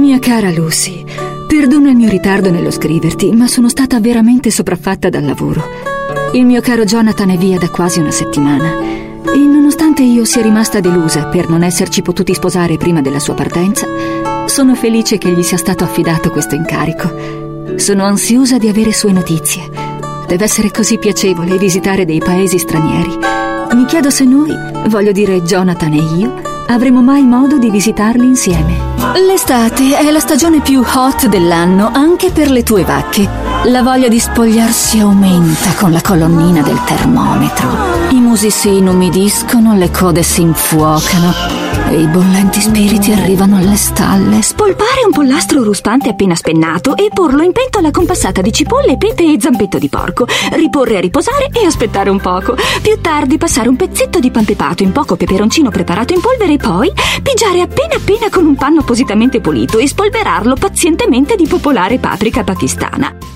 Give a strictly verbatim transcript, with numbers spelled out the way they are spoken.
Mia cara Lucy, perdona il mio ritardo nello scriverti, ma sono stata veramente sopraffatta dal lavoro. Il mio caro Jonathan è via da quasi una settimana e nonostante io sia rimasta delusa per non esserci potuti sposare prima della sua partenza, sono felice che gli sia stato affidato questo incarico. Sono ansiosa di avere sue notizie. Deve essere così piacevole visitare dei paesi stranieri. Mi chiedo se noi, voglio dire Jonathan e io, avremo mai modo di visitarli insieme. L'estate è la stagione più hot dell'anno anche per le tue vacche. La voglia di spogliarsi aumenta con la colonnina del termometro. I musi si inumidiscono, le code si infuocano e i bollenti spiriti arrivano alle stalle. Spolpare un pollastro ruspante appena spennato e porlo in pentola con passata di cipolle, pepe e zampetto di porco. Riporre a riposare e aspettare un poco. Più tardi passare un pezzetto di pan pepato in poco peperoncino preparato in polvere e poi pigiare appena appena con un panno appositamente pulito e spolverarlo pazientemente di popolare paprika pakistana.